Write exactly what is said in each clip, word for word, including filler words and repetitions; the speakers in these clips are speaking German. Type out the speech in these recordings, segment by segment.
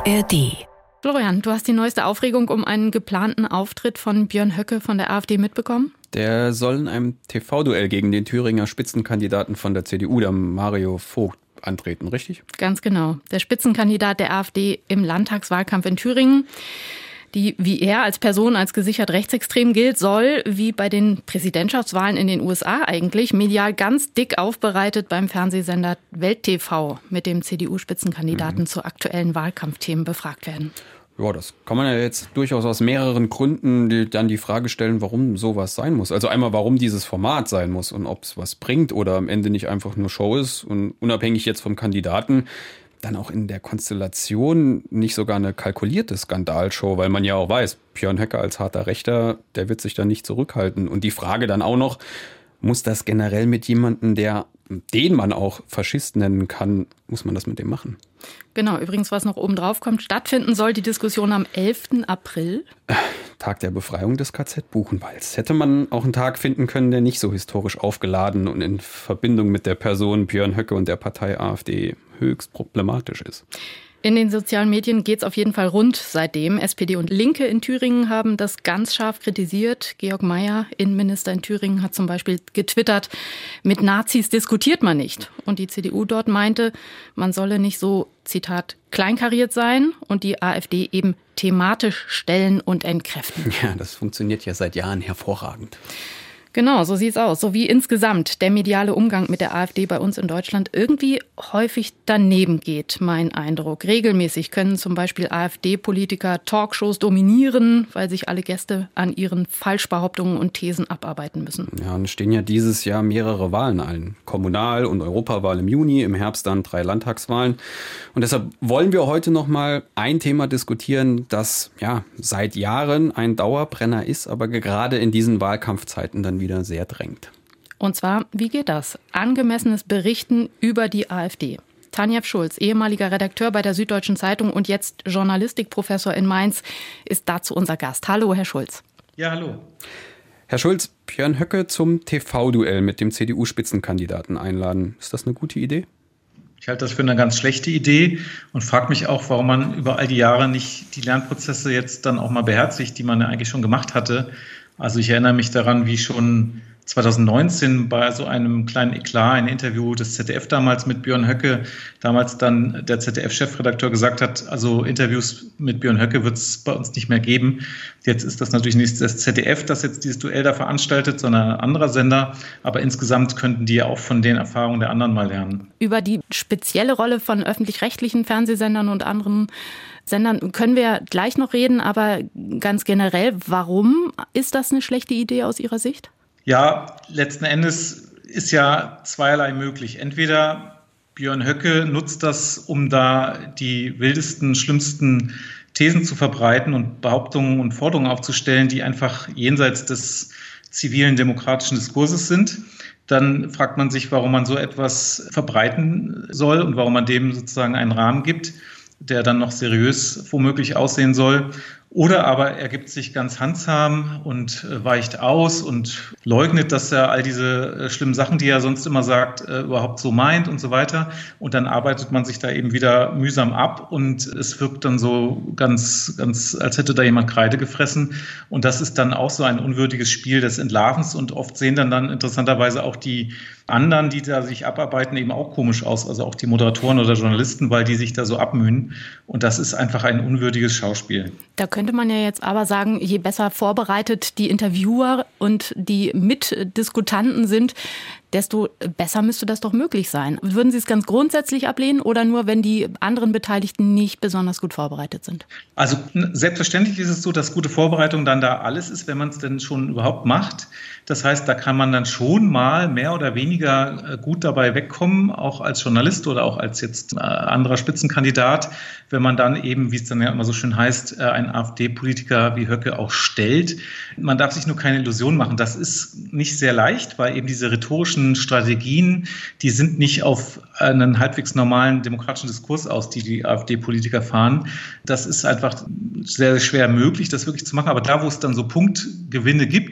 A R D. Florian, du hast die neueste Aufregung um einen geplanten Auftritt von Björn Höcke von der AfD mitbekommen? Der soll in einem T V-Duell gegen den Thüringer Spitzenkandidaten von der C D U, der Mario Vogt, antreten, richtig? Ganz genau. Der Spitzenkandidat der AfD im Landtagswahlkampf in Thüringen, die wie er als Person als gesichert rechtsextrem gilt, soll, wie bei den Präsidentschaftswahlen in den U S A eigentlich, medial ganz dick aufbereitet beim Fernsehsender Welt T V mit dem C D U-Spitzenkandidaten mhm. zu aktuellen Wahlkampfthemen befragt werden. Ja, das kann man ja jetzt durchaus aus mehreren Gründen die, dann die Frage stellen, warum sowas sein muss. Also einmal, warum dieses Format sein muss und ob es was bringt oder am Ende nicht einfach nur Show ist und unabhängig jetzt vom Kandidaten dann auch in der Konstellation nicht sogar eine kalkulierte Skandalshow, weil man ja auch weiß, Björn Höcke als harter Rechter, der wird sich da nicht zurückhalten. Und die Frage dann auch noch, muss das generell mit jemandem, der den man auch Faschist nennen kann, muss man das mit dem machen? Genau, übrigens, was noch oben drauf kommt, stattfinden soll die Diskussion am elften April. Tag der Befreiung des K Z Buchenwalds. Hätte man auch einen Tag finden können, der nicht so historisch aufgeladen und in Verbindung mit der Person Björn Höcke und der Partei AfD höchst problematisch ist. In den sozialen Medien geht es auf jeden Fall rund seitdem. S P D und Linke in Thüringen haben das ganz scharf kritisiert. Georg Mayer, Innenminister in Thüringen, hat zum Beispiel getwittert, mit Nazis diskutiert man nicht. Und die C D U dort meinte, man solle nicht so, Zitat, kleinkariert sein und die AfD eben thematisch stellen und entkräften. Ja, das funktioniert ja seit Jahren hervorragend. Genau, so sieht's aus. So wie insgesamt der mediale Umgang mit der AfD bei uns in Deutschland irgendwie häufig daneben geht, mein Eindruck. Regelmäßig können zum Beispiel AfD-Politiker Talkshows dominieren, weil sich alle Gäste an ihren Falschbehauptungen und Thesen abarbeiten müssen. Ja, und es stehen ja dieses Jahr mehrere Wahlen ein. Kommunal- und Europawahl im Juni, im Herbst dann drei Landtagswahlen. Und deshalb wollen wir heute noch mal ein Thema diskutieren, das ja seit Jahren ein Dauerbrenner ist, aber gerade in diesen Wahlkampfzeiten dann wieder sehr drängt. Und zwar, wie geht das? Angemessenes Berichten über die AfD. Tanja Schulz, ehemaliger Redakteur bei der Süddeutschen Zeitung und jetzt Journalistikprofessor in Mainz, ist dazu unser Gast. Hallo, Herr Schulz. Ja, hallo. Herr Schulz, Björn Höcke zum T V-Duell mit dem C D U-Spitzenkandidaten einladen. Ist das eine gute Idee? Ich halte das für eine ganz schlechte Idee und frage mich auch, warum man über all die Jahre nicht die Lernprozesse jetzt dann auch mal beherzigt, die man ja eigentlich schon gemacht hatte. Also ich erinnere mich daran, wie schon zwanzig neunzehn bei so einem kleinen Eklat, ein Interview des Z D F damals mit Björn Höcke, damals dann der Z D F-Chefredakteur gesagt hat, also Interviews mit Björn Höcke wird es bei uns nicht mehr geben. Jetzt ist das natürlich nicht das Z D F, das jetzt dieses Duell da veranstaltet, sondern ein anderer Sender. Aber insgesamt könnten die ja auch von den Erfahrungen der anderen mal lernen. Über die spezielle Rolle von öffentlich-rechtlichen Fernsehsendern und anderen Sendern können wir gleich noch reden, aber ganz generell, warum ist das eine schlechte Idee aus Ihrer Sicht? Ja, letzten Endes ist ja zweierlei möglich. Entweder Björn Höcke nutzt das, um da die wildesten, schlimmsten Thesen zu verbreiten und Behauptungen und Forderungen aufzustellen, die einfach jenseits des zivilen demokratischen Diskurses sind. Dann fragt man sich, warum man so etwas verbreiten soll und warum man dem sozusagen einen Rahmen gibt, der dann noch seriös womöglich aussehen soll. Oder aber er gibt sich ganz handsam und weicht aus und leugnet, dass er all diese schlimmen Sachen, die er sonst immer sagt, überhaupt so meint und so weiter. Und dann arbeitet man sich da eben wieder mühsam ab und es wirkt dann so ganz, ganz, als hätte da jemand Kreide gefressen. Und das ist dann auch so ein unwürdiges Spiel des Entlarvens. Und oft sehen dann dann interessanterweise auch die anderen, die da sich abarbeiten, eben auch komisch aus. Also auch die Moderatoren oder Journalisten, weil die sich da so abmühen. Und das ist einfach ein unwürdiges Schauspiel. Da könnte man ja jetzt aber sagen, je besser vorbereitet die Interviewer und die Mitdiskutanten sind, desto besser müsste das doch möglich sein. Würden Sie es ganz grundsätzlich ablehnen oder nur, wenn die anderen Beteiligten nicht besonders gut vorbereitet sind? Also selbstverständlich ist es so, dass gute Vorbereitung dann da alles ist, wenn man es denn schon überhaupt macht. Das heißt, da kann man dann schon mal mehr oder weniger gut dabei wegkommen, auch als Journalist oder auch als jetzt anderer Spitzenkandidat, wenn man dann eben, wie es dann ja immer so schön heißt, einen AfD-Politiker wie Höcke auch stellt. Man darf sich nur keine Illusion machen. Das ist nicht sehr leicht, weil eben diese rhetorischen Strategien, die sind nicht auf einen halbwegs normalen demokratischen Diskurs aus, die die AfD-Politiker fahren. Das ist einfach sehr, sehr schwer möglich, das wirklich zu machen. Aber da, wo es dann so Punktgewinne gibt,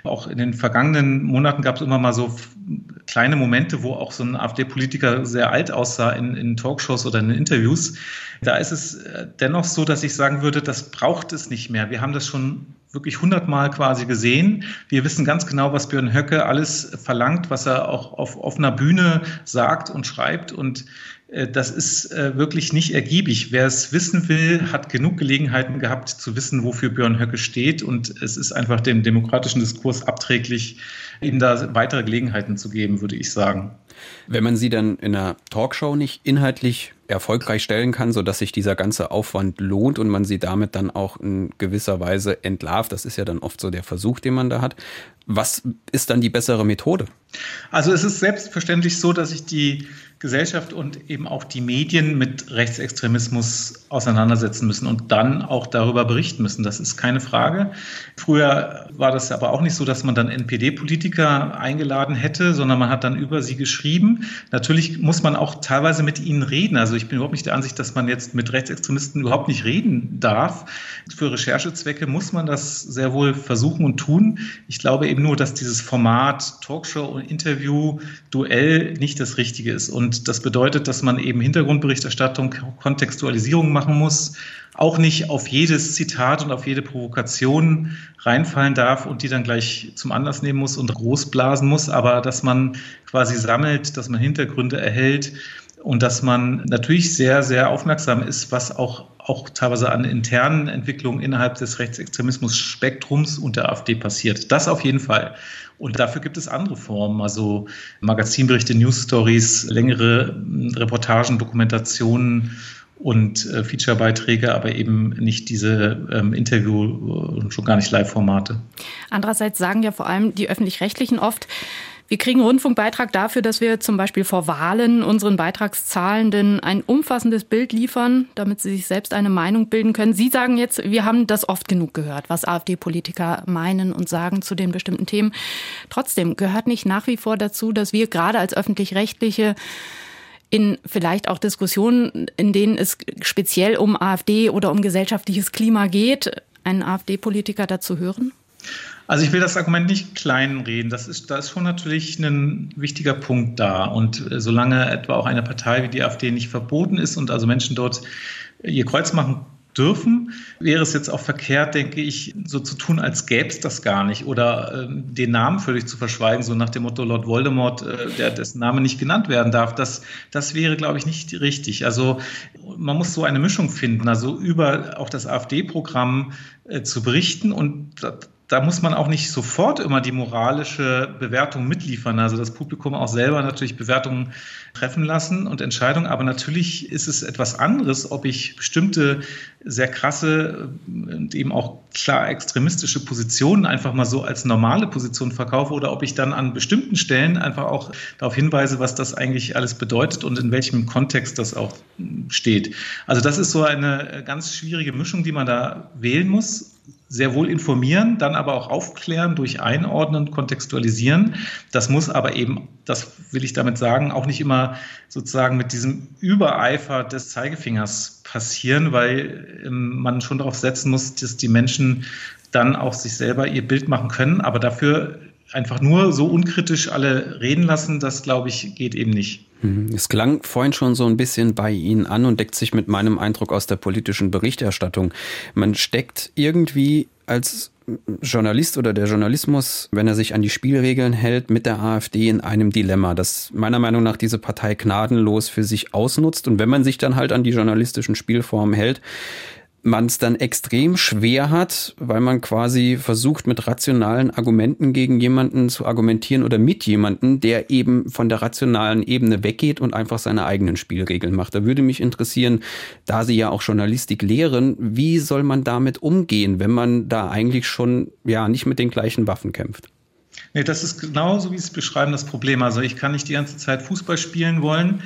Auch in den vergangenen Monaten gab es immer mal so kleine Momente, wo auch so ein AfD-Politiker sehr alt aussah in, in Talkshows oder in Interviews. Da ist es dennoch so, dass ich sagen würde, das braucht es nicht mehr. Wir haben das schon wirklich hundertmal quasi gesehen. Wir wissen ganz genau, was Björn Höcke alles verlangt, was er auch auf offener Bühne sagt und schreibt. Und das ist wirklich nicht ergiebig. Wer es wissen will, hat genug Gelegenheiten gehabt zu wissen, wofür Björn Höcke steht. Und es ist einfach dem demokratischen Diskurs abträglich, ihm da weitere Gelegenheiten zu geben, würde ich sagen. Wenn man sie dann in einer Talkshow nicht inhaltlich erfolgreich stellen kann, sodass sich dieser ganze Aufwand lohnt und man sie damit dann auch in gewisser Weise entlarvt, das ist ja dann oft so der Versuch, den man da hat. Was ist dann die bessere Methode? Also es ist selbstverständlich so, dass sich die Gesellschaft und eben auch die Medien mit Rechtsextremismus auseinandersetzen müssen und dann auch darüber berichten müssen. Das ist keine Frage. Früher war das aber auch nicht so, dass man dann N P D-Politiker eingeladen hätte, sondern man hat dann über sie geschrieben. Natürlich muss man auch teilweise mit ihnen reden. Also ich bin überhaupt nicht der Ansicht, dass man jetzt mit Rechtsextremisten überhaupt nicht reden darf. Für Recherchezwecke muss man das sehr wohl versuchen und tun. Ich glaube eben nur, dass dieses Format Talkshow und Interview, Duell nicht das Richtige ist. Und das bedeutet, dass man eben Hintergrundberichterstattung, Kontextualisierung machen muss, auch nicht auf jedes Zitat und auf jede Provokation reinfallen darf und die dann gleich zum Anlass nehmen muss und großblasen muss, aber dass man quasi sammelt, dass man Hintergründe erhält und dass man natürlich sehr, sehr aufmerksam ist, was auch, auch teilweise an internen Entwicklungen innerhalb des Rechtsextremismus-Spektrums und der AfD passiert. Das auf jeden Fall. Und dafür gibt es andere Formen, also Magazinberichte, News-Stories, längere Reportagen, Dokumentationen und äh, Featurebeiträge, aber eben nicht diese ähm, Interview- und schon gar nicht Live-Formate. Andererseits sagen ja vor allem die Öffentlich-Rechtlichen oft, wir kriegen Rundfunkbeitrag dafür, dass wir zum Beispiel vor Wahlen unseren Beitragszahlenden ein umfassendes Bild liefern, damit sie sich selbst eine Meinung bilden können. Sie sagen jetzt, wir haben das oft genug gehört, was AfD-Politiker meinen und sagen zu den bestimmten Themen. Trotzdem gehört nicht nach wie vor dazu, dass wir gerade als Öffentlich-Rechtliche in vielleicht auch Diskussionen, in denen es speziell um AfD oder um gesellschaftliches Klima geht, einen AfD-Politiker dazu hören? Also ich will das Argument nicht kleinreden. Das ist, da ist schon natürlich ein wichtiger Punkt da. Und solange etwa auch eine Partei wie die AfD nicht verboten ist und also Menschen dort ihr Kreuz machen dürfen, wäre es jetzt auch verkehrt, denke ich, so zu tun, als gäbe es das gar nicht oder äh, den Namen völlig zu verschweigen, so nach dem Motto Lord Voldemort, äh, der, dessen Name nicht genannt werden darf. Das, das wäre, glaube ich, nicht richtig. Also man muss so eine Mischung finden, also über auch das AfD-Programm äh, zu berichten und da muss man auch nicht sofort immer die moralische Bewertung mitliefern. Also das Publikum auch selber natürlich Bewertungen treffen lassen und Entscheidungen. Aber natürlich ist es etwas anderes, ob ich bestimmte sehr krasse und eben auch klar extremistische Positionen einfach mal so als normale Position verkaufe oder ob ich dann an bestimmten Stellen einfach auch darauf hinweise, was das eigentlich alles bedeutet und in welchem Kontext das auch steht. Also das ist so eine ganz schwierige Mischung, die man da wählen muss. Sehr wohl informieren, dann aber auch aufklären, durch Einordnen, Kontextualisieren. Das muss aber eben, das will ich damit sagen, auch nicht immer sozusagen mit diesem Übereifer des Zeigefingers passieren, weil ähm, man schon darauf setzen muss, dass die Menschen dann auch sich selber ihr Bild machen können. Aber dafür einfach nur so unkritisch alle reden lassen, das, glaube ich, geht eben nicht. Es klang vorhin schon so ein bisschen bei Ihnen an und deckt sich mit meinem Eindruck aus der politischen Berichterstattung. Man steckt irgendwie als Journalist oder der Journalismus, wenn er sich an die Spielregeln hält, mit der AfD in einem Dilemma, das meiner Meinung nach diese Partei gnadenlos für sich ausnutzt. Und wenn man sich dann halt an die journalistischen Spielformen hält, man es dann extrem schwer hat, weil man quasi versucht, mit rationalen Argumenten gegen jemanden zu argumentieren oder mit jemanden, der eben von der rationalen Ebene weggeht und einfach seine eigenen Spielregeln macht. Da würde mich interessieren, da Sie ja auch Journalistik lehren, wie soll man damit umgehen, wenn man da eigentlich schon ja nicht mit den gleichen Waffen kämpft? Nee, das ist genauso, wie Sie es beschreiben, das Problem. Also ich kann nicht die ganze Zeit Fußball spielen wollen,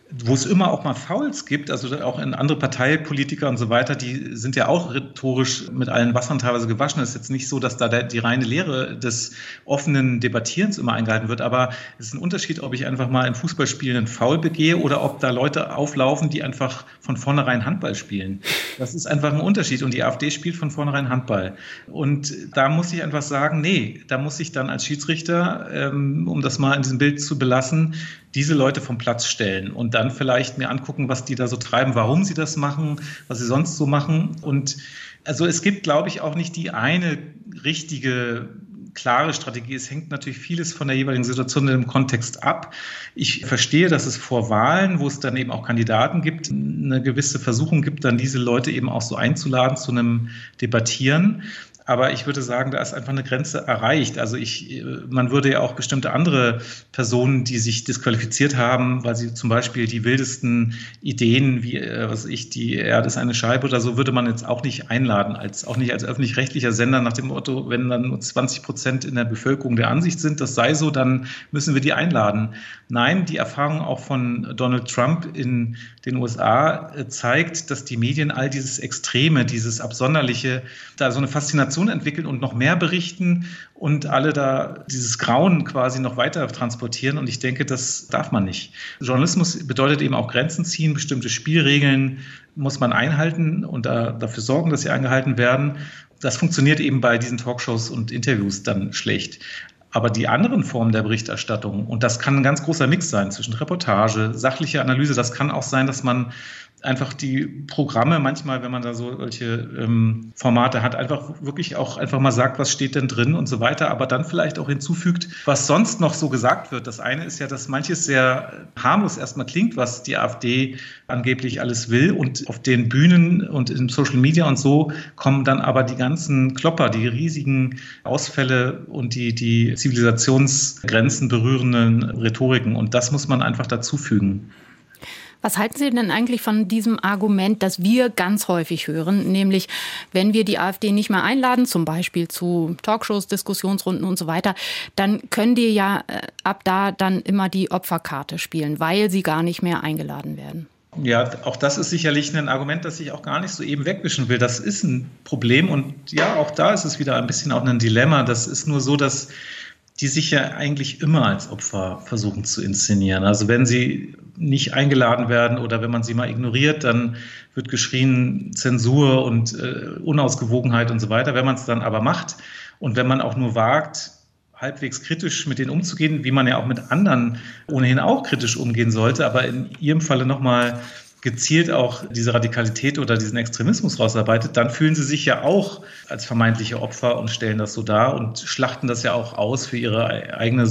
wo es immer auch mal Fouls gibt, also auch in andere Parteipolitiker und so weiter, die sind ja auch rhetorisch mit allen Wassern teilweise gewaschen. Es ist jetzt nicht so, dass da der, die reine Lehre des offenen Debattierens immer eingehalten wird, aber es ist ein Unterschied, ob ich einfach mal im Fußballspiel einen Foul begehe oder ob da Leute auflaufen, die einfach von vornherein Handball spielen. Das ist einfach ein Unterschied und die AfD spielt von vornherein Handball. Und da muss ich einfach sagen, nee, da muss ich dann als Schiedsrichter, ähm, um das mal in diesem Bild zu belassen, diese Leute vom Platz stellen und dann vielleicht mir angucken, was die da so treiben, warum sie das machen, was sie sonst so machen. Und also es gibt, glaube ich, auch nicht die eine richtige, klare Strategie. Es hängt natürlich vieles von der jeweiligen Situation in dem Kontext ab. Ich verstehe, dass es vor Wahlen, wo es dann eben auch Kandidaten gibt, eine gewisse Versuchung gibt, dann diese Leute eben auch so einzuladen zu einem Debattieren. Aber ich würde sagen, da ist einfach eine Grenze erreicht. Also ich, man würde ja auch bestimmte andere Personen, die sich disqualifiziert haben, weil sie zum Beispiel die wildesten Ideen, wie was ich, die Erde ist eine Scheibe oder so, würde man jetzt auch nicht einladen, als auch nicht als öffentlich-rechtlicher Sender nach dem Motto, wenn dann nur zwanzig Prozent in der Bevölkerung der Ansicht sind, das sei so, dann müssen wir die einladen. Nein, die Erfahrung auch von Donald Trump in den U S A zeigt, dass die Medien all dieses Extreme, dieses Absonderliche, da so eine Faszination entwickeln und noch mehr berichten und alle da dieses Grauen quasi noch weiter transportieren. Und ich denke, das darf man nicht. Journalismus bedeutet eben auch Grenzen ziehen, bestimmte Spielregeln muss man einhalten und da, dafür sorgen, dass sie eingehalten werden. Das funktioniert eben bei diesen Talkshows und Interviews dann schlecht. Aber die anderen Formen der Berichterstattung, und das kann ein ganz großer Mix sein zwischen Reportage, sachliche Analyse, das kann auch sein, dass man einfach die Programme manchmal, wenn man da so solche ähm, Formate hat, einfach wirklich auch einfach mal sagt, was steht denn drin und so weiter, aber dann vielleicht auch hinzufügt, was sonst noch so gesagt wird. Das eine ist ja, dass manches sehr harmlos erstmal klingt, was die AfD angeblich alles will, und auf den Bühnen und in Social Media und so kommen dann aber die ganzen Klopper, die riesigen Ausfälle und die, die Zivilisationsgrenzen berührenden Rhetoriken, und das muss man einfach dazufügen. Was halten Sie denn eigentlich von diesem Argument, das wir ganz häufig hören, nämlich wenn wir die AfD nicht mehr einladen, zum Beispiel zu Talkshows, Diskussionsrunden und so weiter, dann können die ja ab da dann immer die Opferkarte spielen, weil sie gar nicht mehr eingeladen werden. Ja, auch das ist sicherlich ein Argument, das ich auch gar nicht so eben wegwischen will. Das ist ein Problem, und ja, auch da ist es wieder ein bisschen auch ein Dilemma. Das ist nur so, dass die sich ja eigentlich immer als Opfer versuchen zu inszenieren. Also wenn sie nicht eingeladen werden oder wenn man sie mal ignoriert, dann wird geschrien Zensur und äh, Unausgewogenheit und so weiter. Wenn man es dann aber macht und wenn man auch nur wagt, halbwegs kritisch mit denen umzugehen, wie man ja auch mit anderen ohnehin auch kritisch umgehen sollte, aber in ihrem Falle nochmal gezielt auch diese Radikalität oder diesen Extremismus rausarbeitet, dann fühlen sie sich ja auch als vermeintliche Opfer und stellen das so dar und schlachten das ja auch aus für ihre eigene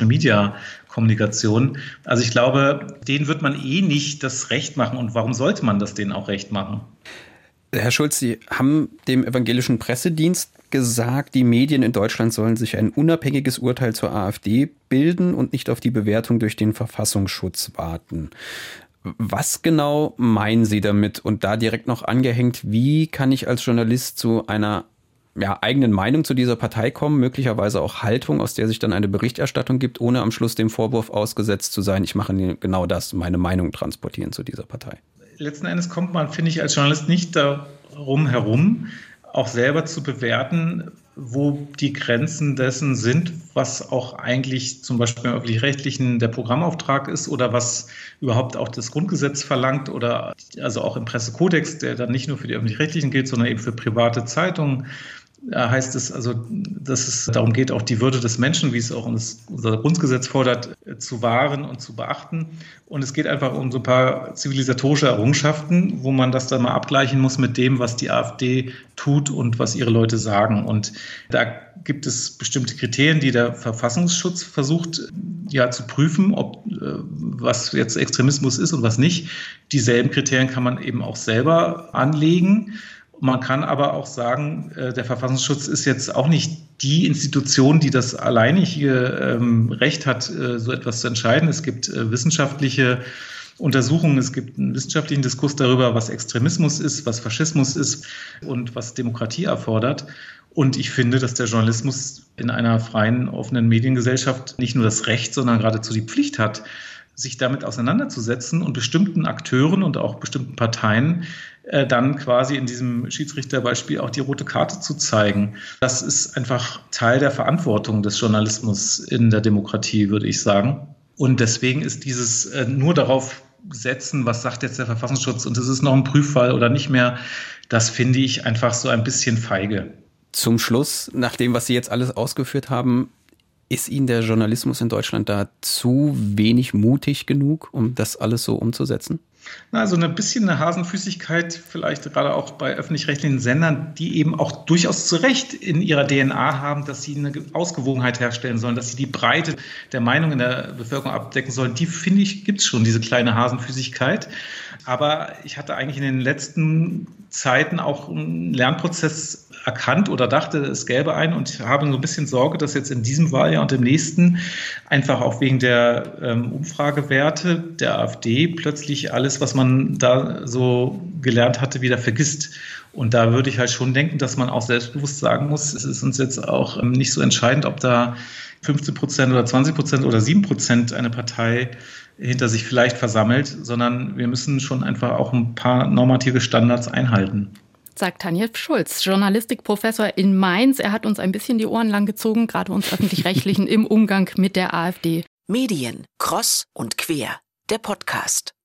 Social-Media-Kommunikation. Also ich glaube, denen wird man eh nicht das Recht machen, und warum sollte man das denen auch recht machen? Herr Schulz, Sie haben dem evangelischen Pressedienst gesagt, die Medien in Deutschland sollen sich ein unabhängiges Urteil zur AfD bilden und nicht auf die Bewertung durch den Verfassungsschutz warten. Was genau meinen Sie damit? Und da direkt noch angehängt, wie kann ich als Journalist zu einer ja, eigenen Meinung zu dieser Partei kommen, möglicherweise auch Haltung, aus der sich dann eine Berichterstattung gibt, ohne am Schluss dem Vorwurf ausgesetzt zu sein, ich mache genau das, meine Meinung transportieren zu dieser Partei? Letzten Endes kommt man, finde ich, als Journalist nicht darum herum, auch selber zu bewerten, wo die Grenzen dessen sind, was auch eigentlich zum Beispiel im öffentlich-rechtlichen der Programmauftrag ist oder was überhaupt auch das Grundgesetz verlangt, oder also auch im Pressekodex, der dann nicht nur für die öffentlich-rechtlichen gilt, sondern eben für private Zeitungen. Da heißt es also, dass es darum geht, auch die Würde des Menschen, wie es auch unser Grundgesetz fordert, zu wahren und zu beachten. Und es geht einfach um so ein paar zivilisatorische Errungenschaften, wo man das dann mal abgleichen muss mit dem, was die AfD tut und was ihre Leute sagen. Und da gibt es bestimmte Kriterien, die der Verfassungsschutz versucht ja zu prüfen, ob äh, was jetzt Extremismus ist und was nicht. Dieselben Kriterien kann man eben auch selber anlegen. Man kann aber auch sagen, der Verfassungsschutz ist jetzt auch nicht die Institution, die das alleinige Recht hat, so etwas zu entscheiden. Es gibt wissenschaftliche Untersuchungen, es gibt einen wissenschaftlichen Diskurs darüber, was Extremismus ist, was Faschismus ist und was Demokratie erfordert. Und ich finde, dass der Journalismus in einer freien, offenen Mediengesellschaft nicht nur das Recht, sondern geradezu die Pflicht hat, sich damit auseinanderzusetzen und bestimmten Akteuren und auch bestimmten Parteien äh, dann quasi in diesem Schiedsrichterbeispiel auch die rote Karte zu zeigen. Das ist einfach Teil der Verantwortung des Journalismus in der Demokratie, würde ich sagen. Und deswegen ist dieses äh, nur darauf setzen, was sagt jetzt der Verfassungsschutz und es ist noch ein Prüffall oder nicht mehr, das finde ich einfach so ein bisschen feige. Zum Schluss, nach dem, was Sie jetzt alles ausgeführt haben, ist Ihnen der Journalismus in Deutschland da zu wenig mutig genug, um das alles so umzusetzen? Na, so ein bisschen eine Hasenfüßigkeit, vielleicht gerade auch bei öffentlich-rechtlichen Sendern, die eben auch durchaus zu Recht in ihrer D N A haben, dass sie eine Ausgewogenheit herstellen sollen, dass sie die Breite der Meinung in der Bevölkerung abdecken sollen. Die, finde ich, gibt es schon, diese kleine Hasenfüßigkeit. Aber ich hatte eigentlich in den letzten Zeiten auch einen Lernprozess erkannt oder dachte, es gäbe einen und habe so ein bisschen Sorge, dass jetzt in diesem Wahljahr und im nächsten einfach auch wegen der ähm, Umfragewerte der AfD plötzlich alles, was man da so gelernt hatte, wieder vergisst. Und da würde ich halt schon denken, dass man auch selbstbewusst sagen muss, es ist uns jetzt auch ähm, nicht so entscheidend, ob da fünfzehn Prozent oder zwanzig Prozent oder sieben Prozent eine Partei hinter sich vielleicht versammelt, sondern wir müssen schon einfach auch ein paar normative Standards einhalten. Sagt Tanja Schulz, Journalistikprofessor in Mainz. Er hat uns ein bisschen die Ohren lang gezogen, gerade uns Öffentlich-Rechtlichen im Umgang mit der AfD. Medien, Cross und Quer, der Podcast.